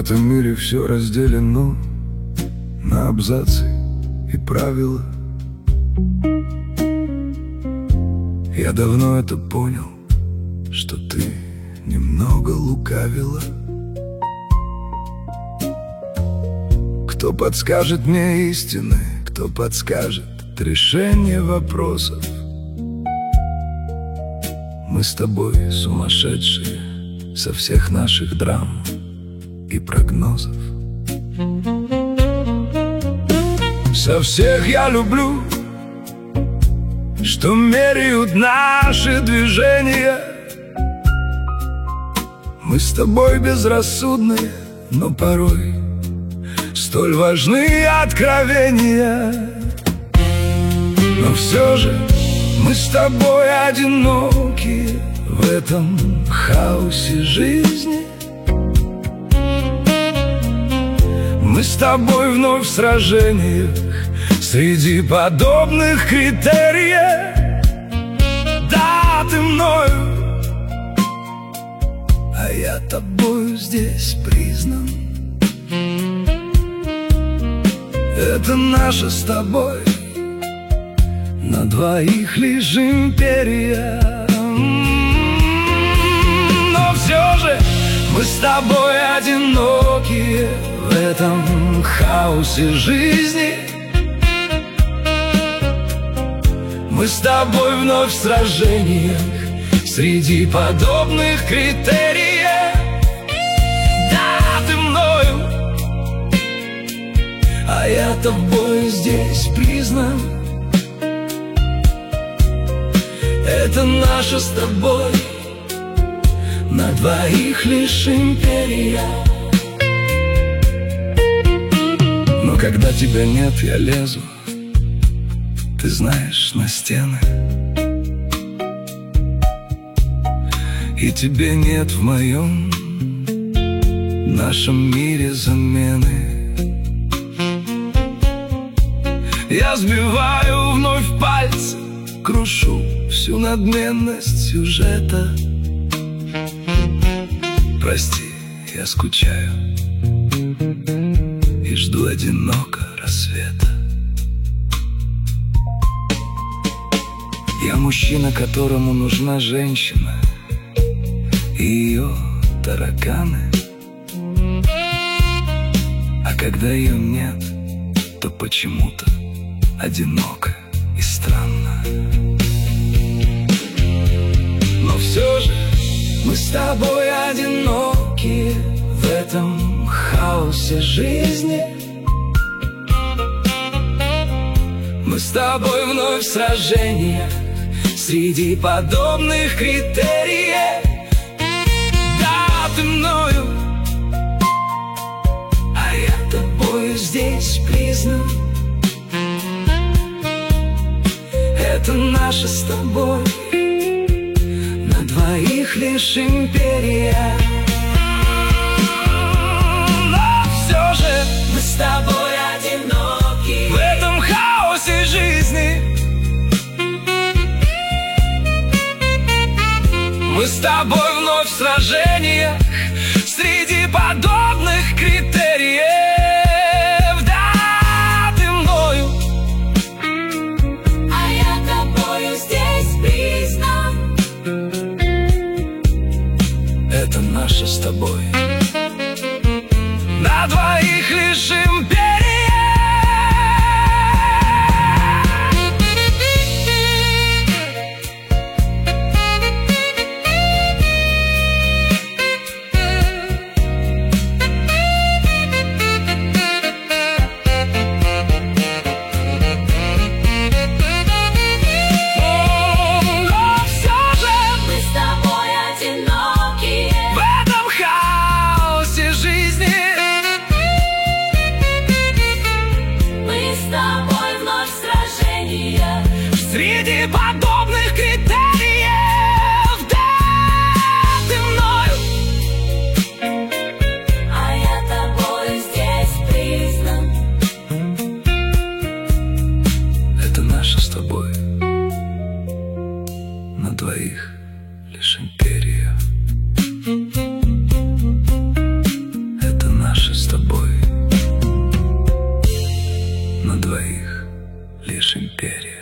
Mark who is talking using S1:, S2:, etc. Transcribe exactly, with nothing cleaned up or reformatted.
S1: этом мире все разделено на абзацы и правила. Я давно это понял, что ты немного лукавила. Кто подскажет мне истины, кто подскажет решение вопросов? Мы с тобой сумасшедшие со всех наших драм и прогнозов. Со всех я люблю, что меряют наши движения. Мы с тобой безрассудные, но порой столь важны откровения. Но все же мы с тобой одиноки в этом хаосе жизни. Мы с тобой вновь в сражениях среди подобных критериев. Да, ты мною, а я тобою здесь признан. Это наша с тобой на двоих лишь империя. Но все же мы с тобой одиноки в этом хаосе жизни. Мы с тобой вновь в сражениях среди подобных критериев. Да, ты мною, а я тобой здесь признан. Это наша с тобой на двоих лишь империя. Но когда тебя нет, я лезу, ты знаешь, на стены. И тебе нет в моем нашем мире замены. Я сбиваю вновь пальцы, крушу всю надменность сюжета. Прости, я скучаю и жду одиноко рассвета. Я мужчина, которому нужна женщина и ее тараканы. А когда ее нет, то почему-то одиноко и странно. Но все же мы с тобой одиноки в этом хаосе жизни. Мы с тобой вновь в сражениях среди подобных критериев. Да, ты мною, а я тобою здесь признан. Это наша с тобой на двоих лишь империя. Но все же мы с тобой одиноки в этом хаосе жизни. Мы с тобой вновь в сражениях среди подобных критериев. Да, ты мною, а я тобою здесь признан. Это наша с тобой на двоих лишь империя. Среди подобных критериев, да, ты мною, а я тобой здесь признан. Это наша с тобой на двоих лишь империя. Это наша
S2: на двоих лишь империя.